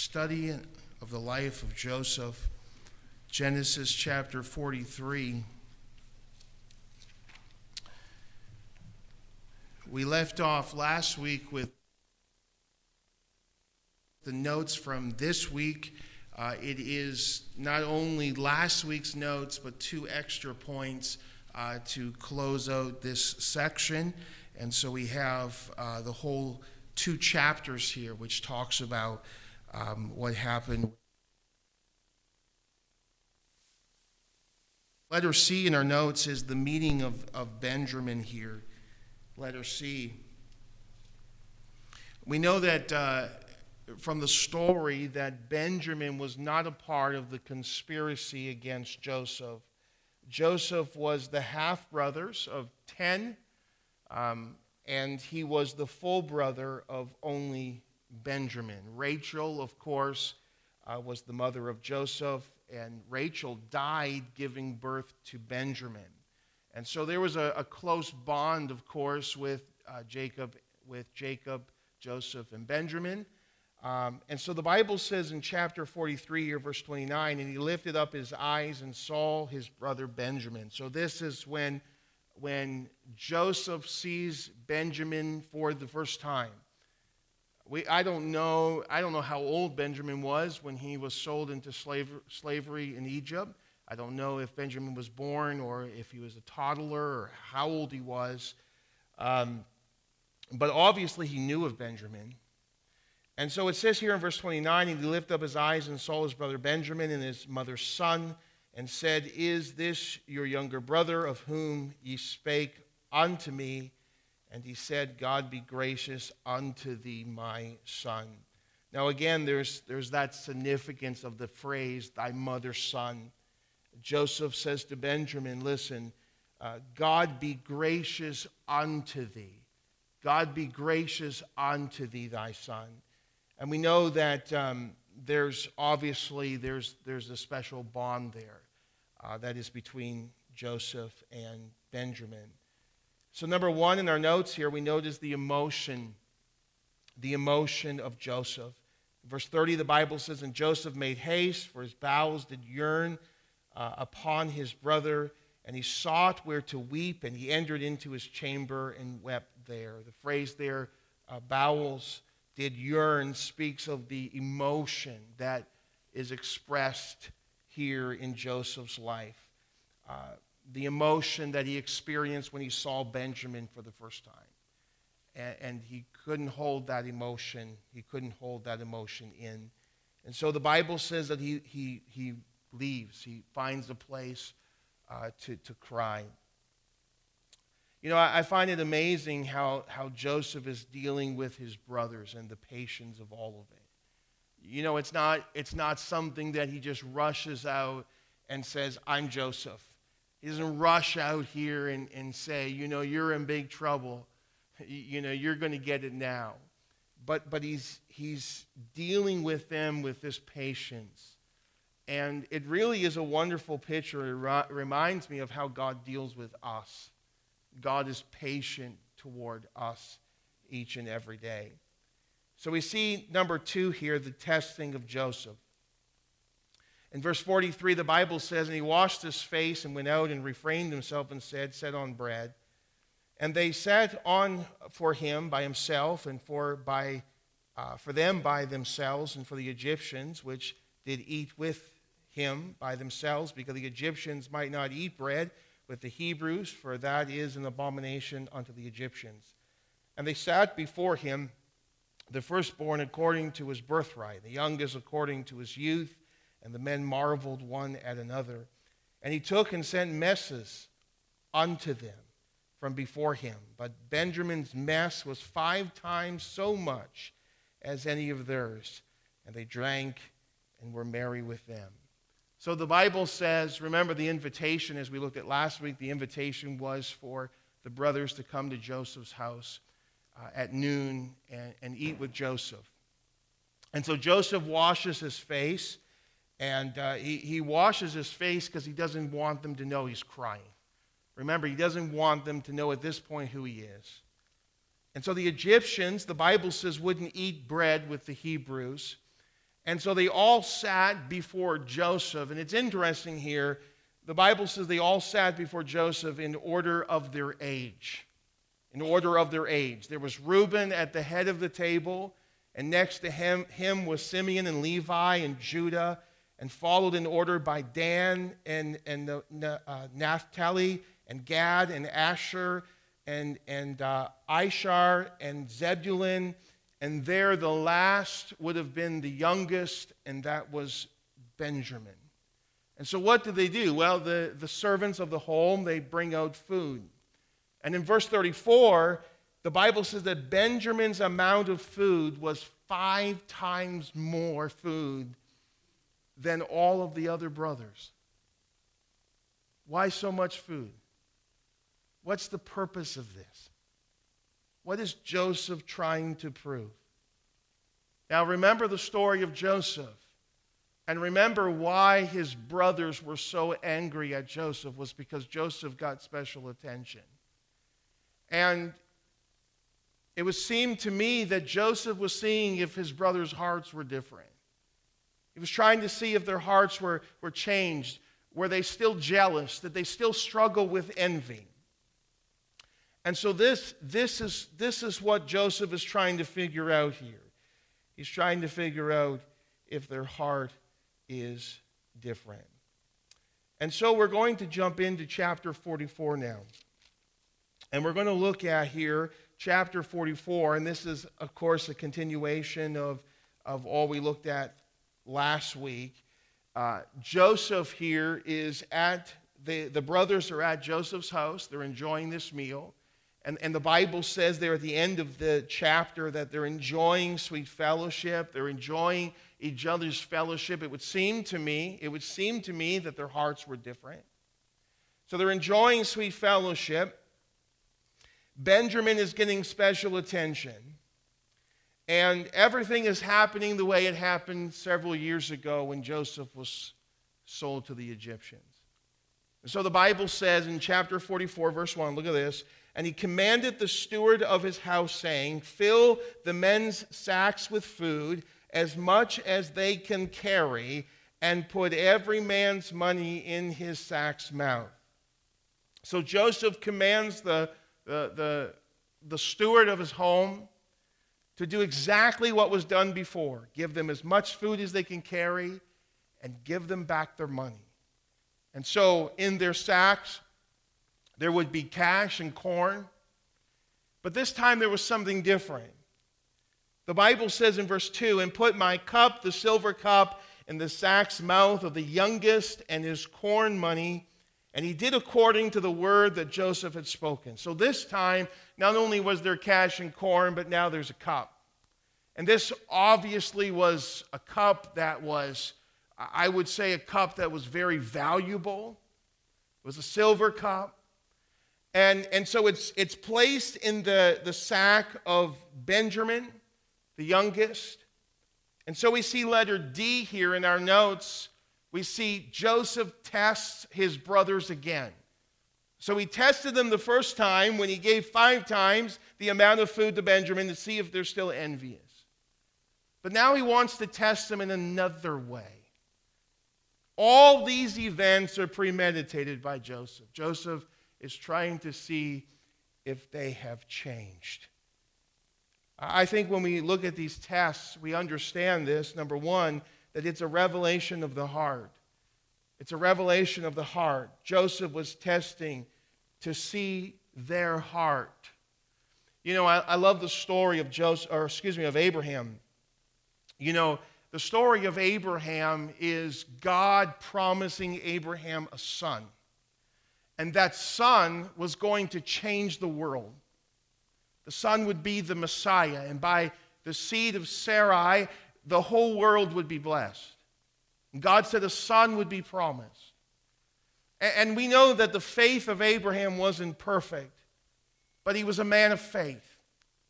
study of the life of Joseph, Genesis chapter 43. We left off last week with the notes from this week. It is not only last week's notes, but 2 extra points to close out this section. And so we have the whole 2 chapters here, which talks about what happened. Letter C in our notes is the meeting of Benjamin here. Letter C. We know that from the story that Benjamin was not a part of the conspiracy against Joseph. Joseph was the half-brothers of 10, and he was the full brother of only Benjamin. Rachel, of course, was the mother of Joseph, and Rachel died giving birth to Benjamin. And so there was a close bond, of course, with Jacob, Joseph, and Benjamin. And so the Bible says in chapter 43, or verse 29, and he lifted up his eyes and saw his brother Benjamin. So this is when Joseph sees Benjamin for the first time. I don't know how old Benjamin was when he was sold into slavery in Egypt. I don't know if Benjamin was born or if he was a toddler or how old he was. But obviously he knew of Benjamin. And so it says here in verse 29, and he lifted up his eyes and saw his brother Benjamin and his mother's son, and said, Is this your younger brother of whom ye spake unto me? And he said, God be gracious unto thee, my son. Now again, there's that significance of the phrase, thy mother's son. Joseph says to Benjamin, listen, God be gracious unto thee. God be gracious unto thee, thy son. And we know that there's a special bond there that is between Joseph and Benjamin. So number 1 in our notes here, we notice the emotion of Joseph. Verse 30, the Bible says, And Joseph made haste, for his bowels did yearn upon his brother, and he sought where to weep, and he entered into his chamber and wept there. The phrase there, bowels did yearn, speaks of the emotion that is expressed here in Joseph's life. The emotion that he experienced when he saw Benjamin for the first time. And he couldn't hold that emotion. He couldn't hold that emotion in. And so the Bible says that he leaves. He finds a place to cry. You know, I find it amazing how Joseph is dealing with his brothers and the patience of all of it. You know, it's not something that he just rushes out and says, I'm Joseph. He doesn't rush out here and say, you know, you're in big trouble. You know, you're going to get it now. But he's dealing with them with this patience. And it really is a wonderful picture. It reminds me of how God deals with us. God is patient toward us each and every day. So we see number 2 here, the testing of Joseph. In verse 43, the Bible says, And he washed his face and went out and refrained himself and said, Set on bread. And they set on for him by himself and for them by themselves, and for the Egyptians, which did eat with him by themselves, because the Egyptians might not eat bread with the Hebrews, for that is an abomination unto the Egyptians. And they sat before him, the firstborn according to his birthright, the youngest according to his youth, and the men marveled one at another. And he took and sent messes unto them from before him. But Benjamin's mess was 5 times so much as any of theirs. And they drank and were merry with them. So the Bible says, remember the invitation as we looked at last week, the invitation was for the brothers to come to Joseph's house at noon and eat with Joseph. And so Joseph washes his face, and he washes his face because he doesn't want them to know he's crying. Remember, he doesn't want them to know at this point who he is. And so the Egyptians, the Bible says, wouldn't eat bread with the Hebrews. And so they all sat before Joseph. And it's interesting here, the Bible says they all sat before Joseph in order of their age. In order of their age. There was Reuben at the head of the table, and next to him was Simeon and Levi and Judah, and followed in order by Dan and Naphtali and Gad and Asher and Ishar and Zebulun. And there the last would have been the youngest, and that was Benjamin. And so what did they do? Well, the servants of the home, they bring out food. And in verse 34, the Bible says that Benjamin's amount of food was 5 times more food than all of the other brothers. Why so much food? What's the purpose of this? What is Joseph trying to prove? Now remember the story of Joseph. And remember why his brothers were so angry at Joseph was because Joseph got special attention. And it would seem to me that Joseph was seeing if his brothers' hearts were different. He was trying to see if their hearts were changed. Were they still jealous? Did they still struggle with envy? And so this is what Joseph is trying to figure out here. He's trying to figure out if their heart is different. And so we're going to jump into chapter 44 now. And we're going to look at here chapter 44, and this is, of course, a continuation of all we looked at last week. Joseph here is at, the brothers are at Joseph's house. They're enjoying this meal. And the Bible says there at the end of the chapter that they're enjoying sweet fellowship. They're enjoying each other's fellowship. It would seem to me that their hearts were different. So they're enjoying sweet fellowship. Benjamin is getting special attention. And everything is happening the way it happened several years ago when Joseph was sold to the Egyptians. And so the Bible says in chapter 44, verse 1, look at this. And he commanded the steward of his house, saying, fill the men's sacks with food, as much as they can carry, and put every man's money in his sack's mouth. So Joseph commands the steward of his home to do exactly what was done before. Give them as much food as they can carry and give them back their money. And so in their sacks, there would be cash and corn. But this time there was something different. The Bible says in verse 2, and put my cup, the silver cup, in the sack's mouth of the youngest and his corn money. And he did according to the word that Joseph had spoken. So this time, not only was there cash and corn, but now there's a cup. And this obviously was a cup that was, I would say, a cup that was very valuable. It was a silver cup. And so it's placed in the sack of Benjamin, the youngest. And so we see letter D here in our notes. We see Joseph tests his brothers again. So he tested them the first time when he gave 5 times the amount of food to Benjamin to see if they're still envious. But now he wants to test them in another way. All these events are premeditated by Joseph. Joseph is trying to see if they have changed. I think when we look at these tests, we understand this. Number one, that it's a revelation of the heart. It's a revelation of the heart. Joseph was testing to see their heart. You know, I love the story of Abraham. You know, the story of Abraham is God promising Abraham a son. And that son was going to change the world. The son would be the Messiah. And by the seed of Sarai, the whole world would be blessed. And God said a son would be promised. And we know that the faith of Abraham wasn't perfect, but he was a man of faith.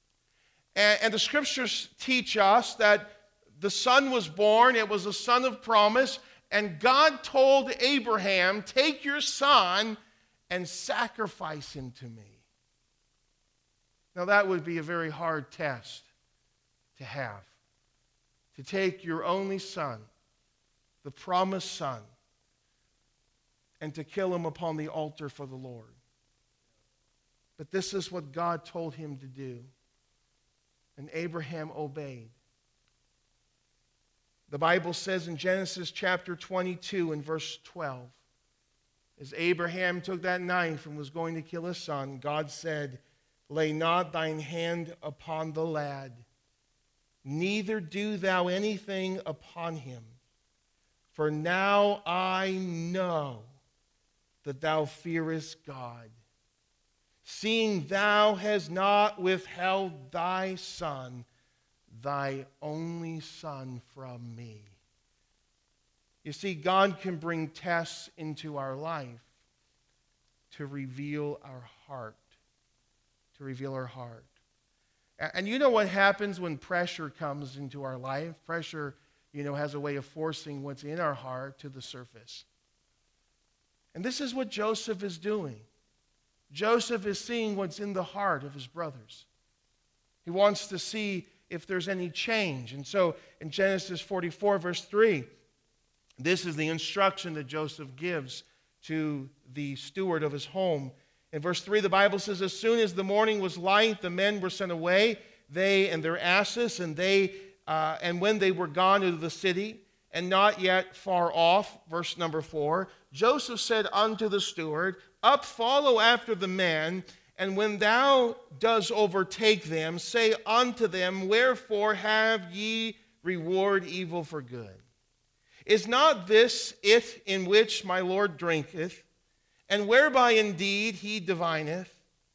And the scriptures teach us that the son was born. It was a son of promise. And God told Abraham, take your son and sacrifice him to me. Now that would be a very hard test to have. to take your only son, the promised son, and to kill him upon the altar for the Lord. But this is what God told him to do. And Abraham obeyed. The Bible says in Genesis chapter 22 and verse 12, as Abraham took that knife and was going to kill his son, God said, "Lay not thine hand upon the lad, neither do thou anything upon him. For now I know that thou fearest God, seeing thou hast not withheld thy son, thy only son, from me." You see, God can bring tests into our life to reveal our heart. To reveal our heart. And you know what happens when pressure comes into our life? Pressure, has a way of forcing what's in our heart to the surface. And this is what Joseph is doing. Joseph is seeing what's in the heart of his brothers. He wants to see if there's any change. And so in Genesis 44, verse 3, this is the instruction that Joseph gives to the steward of his home. In verse 3, the Bible says, "As soon as the morning was light, the men were sent away, they and their asses, and when they were gone into the city, and not yet far off," verse number 4, "Joseph said unto the steward, Up, follow after the men, and when thou dost overtake them, say unto them, Wherefore have ye reward evil for good? Is not this it in which my Lord drinketh, and whereby indeed he divineth?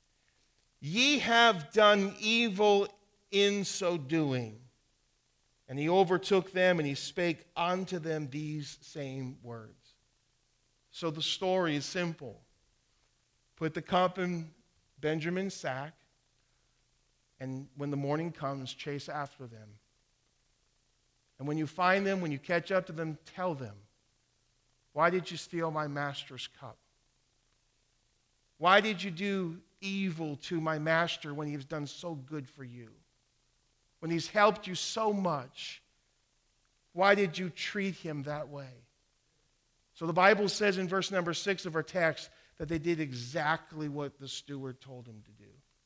Ye have done evil in so doing." And he overtook them, and he spake unto them these same words. So the story is simple. Put the cup in Benjamin's sack, and when the morning comes, chase after them. And when you find them, when you catch up to them, tell them, "Why did you steal my master's cup? Why did you do evil to my master when he's done so good for you? When he's helped you so much, why did you treat him that way?" So the Bible says in verse number 6 of our text that they did exactly what the steward told him to do.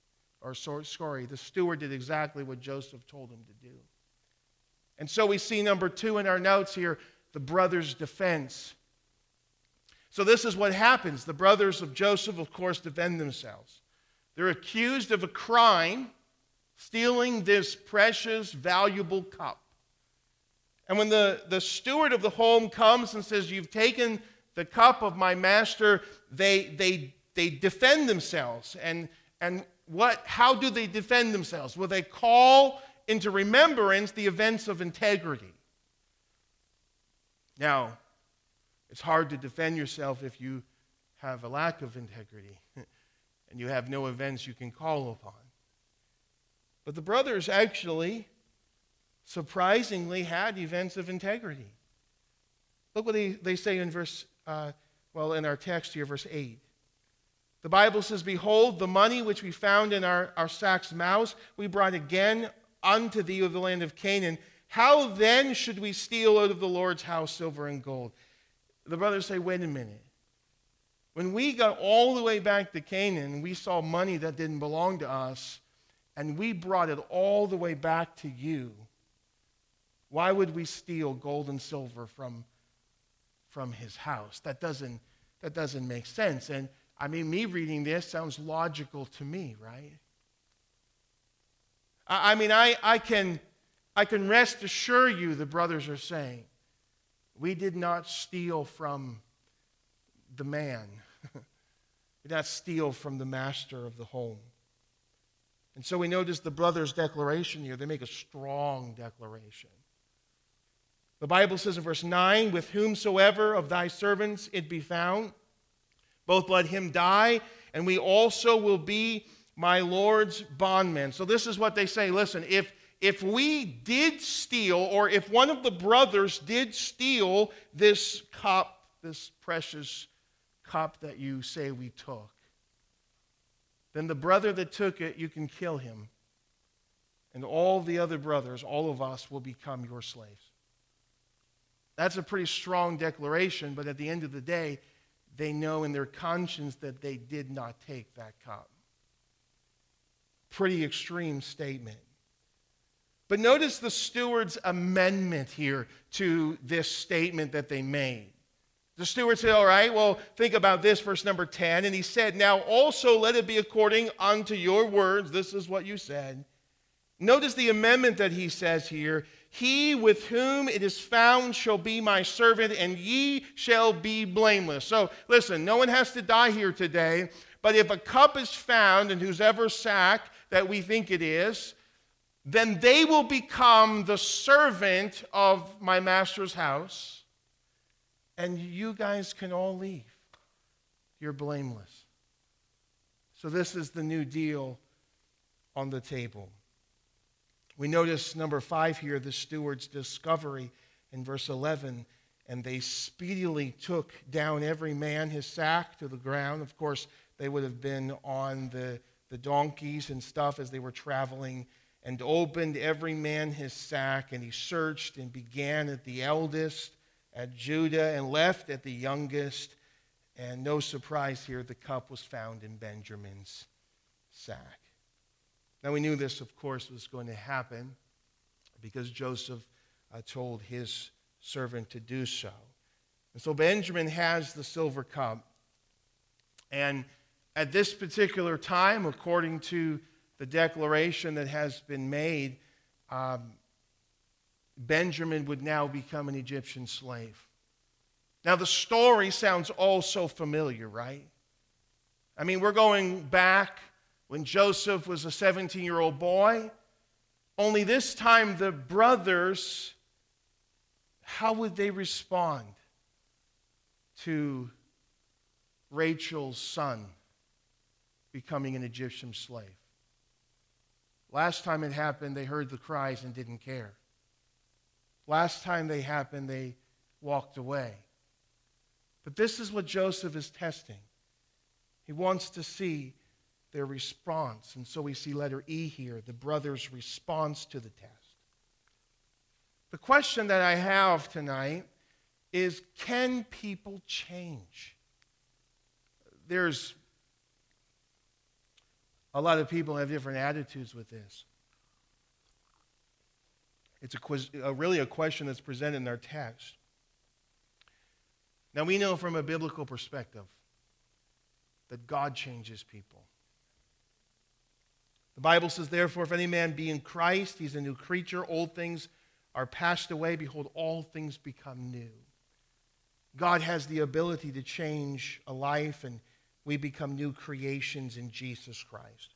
The steward did exactly what Joseph told him to do. And so we see number 2 in our notes here, the brothers' defense. So this is what happens. The brothers of Joseph, of course, defend themselves. They're accused of a crime, stealing this precious, valuable cup. And when the steward of the home comes and says, "You've taken the cup of my master," they defend themselves. And how do they defend themselves? Well, they call into remembrance the events of integrity. Now, it's hard to defend yourself if you have a lack of integrity and you have no events you can call upon. But the brothers actually, surprisingly, had events of integrity. Look what they say in in our text here, verse 8. The Bible says, "Behold, the money which we found in our sacks' mouths, we brought again unto thee of the land of Canaan. How then should we steal out of the Lord's house silver and gold?" The brothers say, "Wait a minute. When we got all the way back to Canaan, we saw money that didn't belong to us, and we brought it all the way back to you. Why would we steal gold and silver from his house? That doesn't make sense." And me reading this sounds logical to me, right? I can rest assure you, the brothers are saying, we did not steal from the man. We did not steal from the master of the home. And so we notice the brothers' declaration here. They make a strong declaration. The Bible says in verse 9, "With whomsoever of thy servants it be found, both let him die, and we also will be my Lord's bondmen." So this is what they say. Listen, if we did steal, or if one of the brothers did steal this cup, this precious cup that you say we took, then the brother that took it, you can kill him. and all the other brothers, all of us, will become your slaves. That's a pretty strong declaration, but at the end of the day, they know in their conscience that they did not take that cup. Pretty extreme statement. But notice the steward's amendment here to this statement that they made. The steward said, all right, well, think about this, verse number 10. And he said, now also let it be according unto your words. This is what you said. Notice the amendment that he says here. He with whom it is found shall be my servant, and ye shall be blameless. So listen, no one has to die here today. But if a cup is found in whosever sack that we think it is, then they will become the servant of my master's house. And you guys can all leave. You're blameless. So this is the new deal on the table. We notice number 5 here, the steward's discovery in verse 11. And they speedily took down every man his sack to the ground. Of course, they would have been on the donkeys and stuff as they were traveling. And opened every man his sack. And he searched and began at the eldest, at Judah, and left at the youngest. And no surprise here, the cup was found in Benjamin's sack. Now we knew this, of course, was going to happen because Joseph told his servant to do so. And so Benjamin has the silver cup. And at this particular time, according to the declaration that has been made, Benjamin would now become an Egyptian slave. Now the story sounds all so familiar, right? I mean, we're going back when Joseph was a 17-year-old boy. Only this time the brothers, how would they respond to Rachel's son becoming an Egyptian slave? Last time it happened, they heard the cries and didn't care. Last time they happened, they walked away. But this is what Joseph is testing. He wants to see their response. And so we see letter E here, the brothers' response to the test. The question that I have tonight is, can people change? There's a lot of people have different attitudes with this. It's really a question that's presented in our text. Now we know from a biblical perspective that God changes people. The Bible says, therefore, if any man be in Christ, he's a new creature. Old things are passed away. Behold, all things become new. God has the ability to change a life, and we become new creations in Jesus Christ.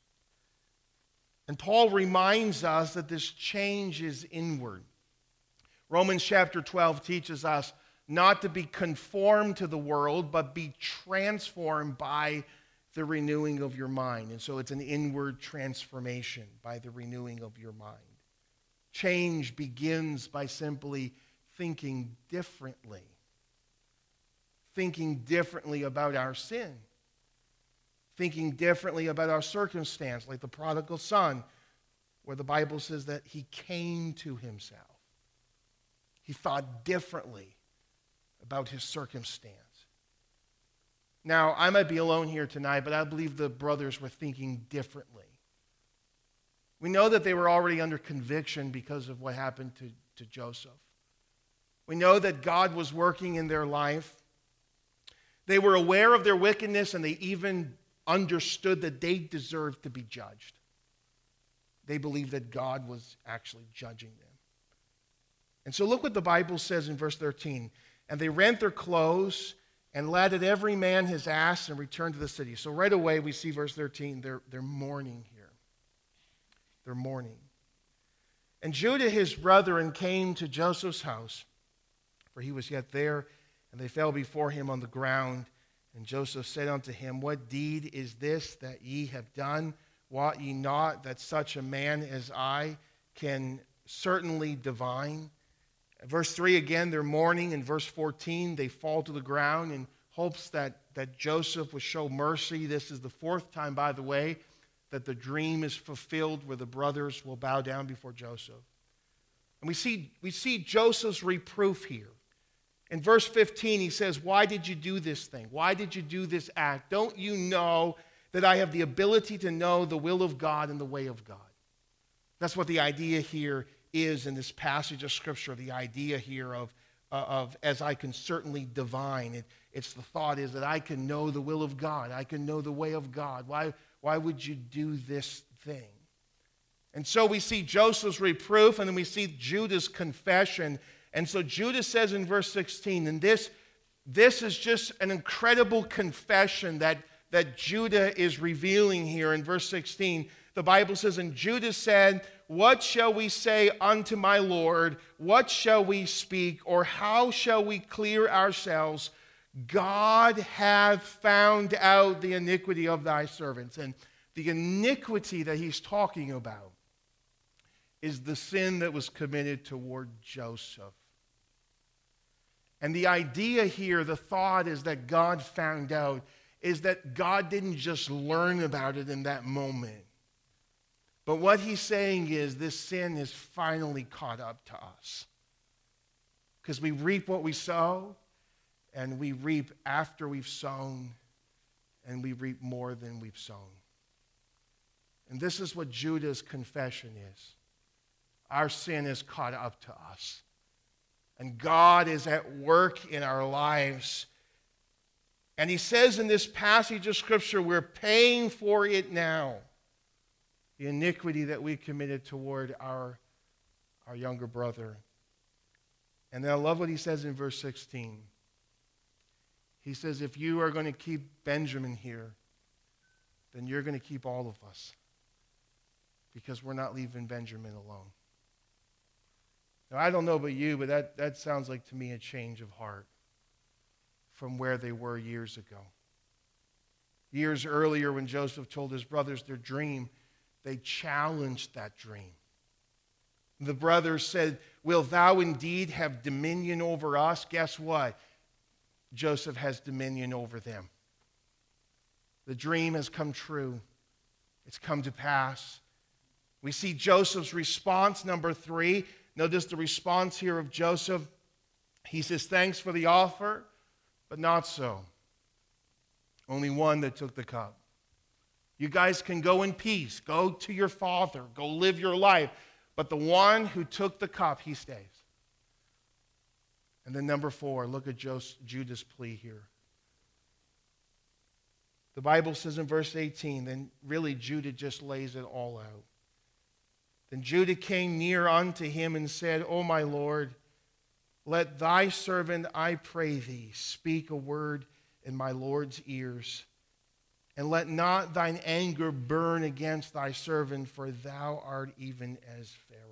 And Paul reminds us that this change is inward. Romans chapter 12 teaches us not to be conformed to the world, but be transformed by the renewing of your mind. And so it's an inward transformation by the renewing of your mind. Change begins by simply thinking differently. Thinking differently about our sin. Thinking differently about our circumstance, like the prodigal son, where the Bible says that he came to himself. He thought differently about his circumstance. Now, I might be alone here tonight, but I believe the brothers were thinking differently. We know that they were already under conviction because of what happened to Joseph. We know that God was working in their life. They were aware of their wickedness, and they even understood that they deserved to be judged. They believed that God was actually judging them. And so look what the Bible says in verse 13. And they rent their clothes and ladded every man his ass and returned to the city. So right away we see verse 13, they're mourning here. They're mourning. And Judah his brethren came to Joseph's house, for he was yet there, and they fell before him on the ground. And Joseph said unto him, what deed is this that ye have done? Wot ye not that such a man as I can certainly divine? Verse 3 again, they're mourning. In verse 14, they fall to the ground in hopes that Joseph would show mercy. This is the fourth time, by the way, that the dream is fulfilled where the brothers will bow down before Joseph. And we see Joseph's reproof here. In verse 15, he says, why did you do this thing? Why did you do this act? Don't you know that I have the ability to know the will of God and the way of God? That's what the idea here is in this passage of Scripture, the idea here of as I can certainly divine. It's the thought is that I can know the will of God. I can know the way of God. Why would you do this thing? And so we see Joseph's reproof, and then we see Judah's confession. And so Judah says in verse 16, and this is just an incredible confession that Judah is revealing here in verse 16. The Bible says, and Judah said, what shall we say unto my Lord? What shall we speak? Or how shall we clear ourselves? God hath found out the iniquity of thy servants. And the iniquity that he's talking about is the sin that was committed toward Joseph. And the idea here, the thought is that God found out, is that God didn't just learn about it in that moment. But what he's saying is this sin is finally caught up to us. Because we reap what we sow, and we reap after we've sown, and we reap more than we've sown. And this is what Judah's confession is. Our sin is caught up to us. And God is at work in our lives. And he says in this passage of Scripture, we're paying for it now. The iniquity that we committed toward our younger brother. And then I love what he says in verse 16. He says, if you are going to keep Benjamin here, then you're going to keep all of us. Because we're not leaving Benjamin alone. Now, I don't know about you, but that sounds like to me a change of heart from where they were years ago. Years earlier, when Joseph told his brothers their dream, they challenged that dream. The brothers said, will thou indeed have dominion over us? Guess what? Joseph has dominion over them. The dream has come true. It's come to pass. We see Joseph's response, number 3. Notice the response here of Joseph. He says, thanks for the offer, but not so. Only one that took the cup. You guys can go in peace. Go to your father. Go live your life. But the one who took the cup, he stays. And then number 4, look at Judah's plea here. The Bible says in verse 18, then really Judah just lays it all out. Then Judah came near unto him and said, O my Lord, let thy servant, I pray thee, speak a word in my Lord's ears. And let not thine anger burn against thy servant, for thou art even as Pharaoh.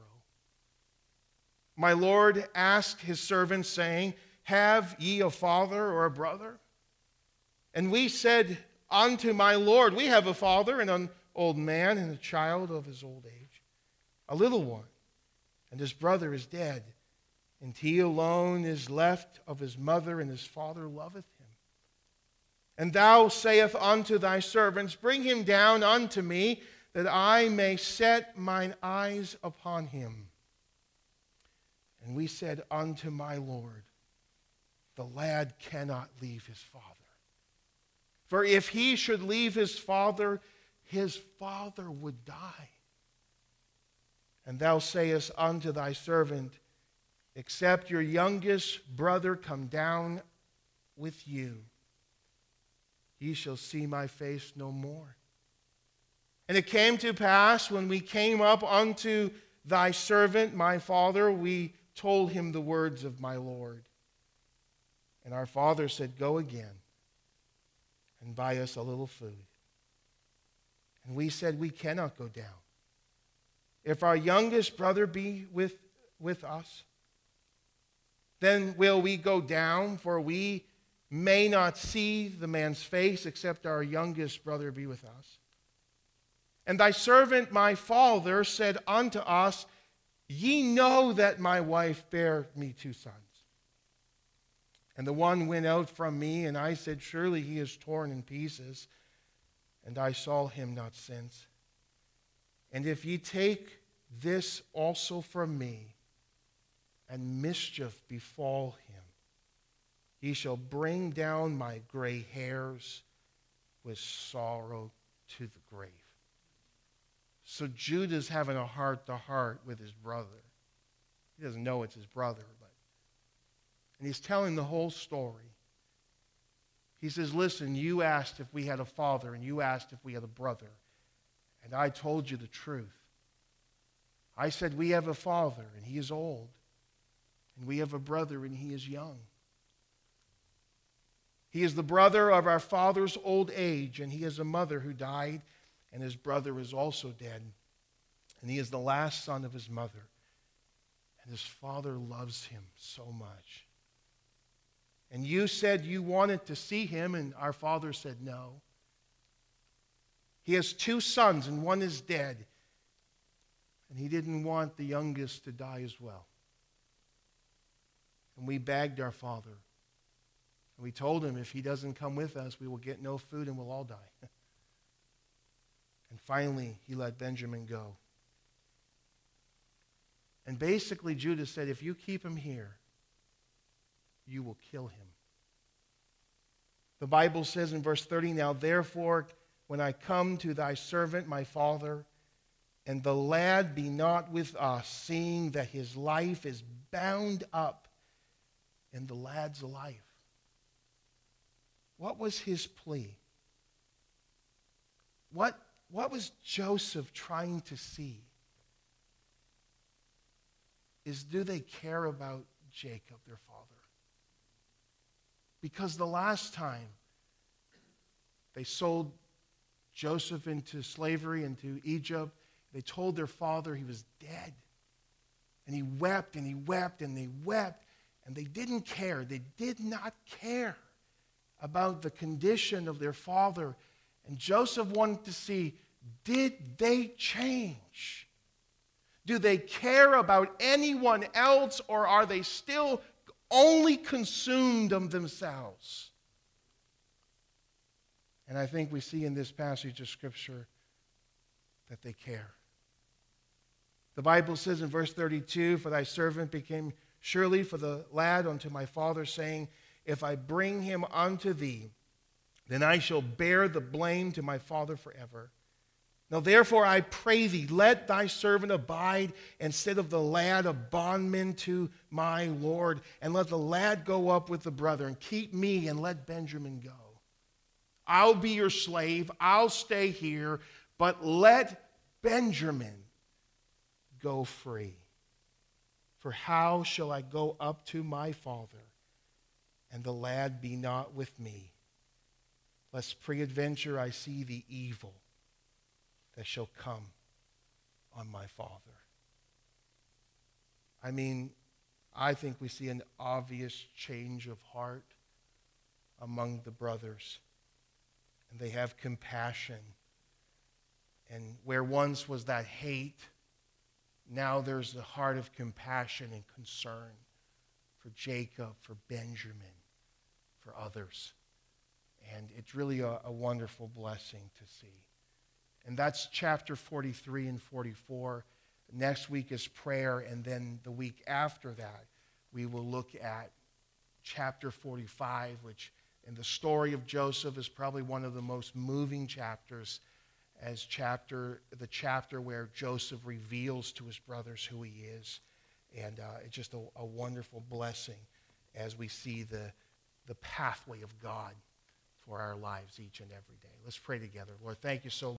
My Lord asked his servant, saying, have ye a father or a brother? And we said unto my Lord, we have a father and an old man and a child of his old age, a little one, and his brother is dead, and he alone is left of his mother, and his father loveth him. And thou sayest unto thy servants, bring him down unto me, that I may set mine eyes upon him. And we said unto my Lord, the lad cannot leave his father. For if he should leave his father would die. And thou sayest unto thy servant, except your youngest brother come down with you, ye shall see my face no more. And it came to pass, when we came up unto thy servant, my father, we told him the words of my Lord. And our father said, go again and buy us a little food. And we said, we cannot go down. If our youngest brother be with us, then will we go down, for we may not see the man's face, except our youngest brother be with us. And thy servant, my father, said unto us, ye know that my wife bare me 2 sons. And the one went out from me, and I said, surely he is torn in pieces, and I saw him not since. And if ye take this also from me, and mischief befall him, he shall bring down my gray hairs with sorrow to the grave. So Judah's having a heart-to-heart with his brother. He doesn't know it's his brother, and he's telling the whole story. He says, listen, you asked if we had a father, and you asked if we had a brother, and I told you the truth. I said we have a father, and he is old, and we have a brother, and he is young. He is the brother of our father's old age, and he has a mother who died, and his brother is also dead. And he is the last son of his mother. And his father loves him so much. And you said you wanted to see him, and our father said no. He has 2 sons, and one is dead. And he didn't want the youngest to die as well. And we begged our father. And we told him if he doesn't come with us, we will get no food and we'll all die. And finally, he let Benjamin go. And basically, Judah said, if you keep him here, you will kill him. The Bible says in verse 30, now therefore, when I come to thy servant, my father, and the lad be not with us, seeing that his life is bound up in the lad's life. What was his plea? What was Joseph trying to see? Do they care about Jacob, their father? Because the last time they sold Joseph into slavery, into Egypt, they told their father he was dead. And he wept and he wept and they wept. And they didn't care. They did not care about the condition of their father. And Joseph wanted to see, did they change? Do they care about anyone else, or are they still only consumed of themselves? And I think we see in this passage of Scripture that they care. The Bible says in verse 32, for thy servant became surely for the lad unto my father, saying, if I bring him unto thee, then I shall bear the blame to my father forever. Now therefore I pray thee, let thy servant abide instead of the lad a bondman to my Lord, and let the lad go up with the brother, and keep me, and let Benjamin go. I'll be your slave, I'll stay here, but let Benjamin go free. For how shall I go up to my father, and the lad be not with me, lest peradventure I see the evil that shall come on my father. I mean, I think we see an obvious change of heart among the brothers. And they have compassion. And where once was that hate, now there's a heart of compassion and concern for Jacob, for Benjamin, for others. And it's really a wonderful blessing to see. And that's chapter 43 and 44. Next week is prayer, and then the week after that, we will look at chapter 45, which in the story of Joseph is probably one of the most moving chapters, as the chapter where Joseph reveals to his brothers who he is. And it's just a wonderful blessing as we see the pathway of God for our lives each and every day. Let's pray together. Lord, thank you so much.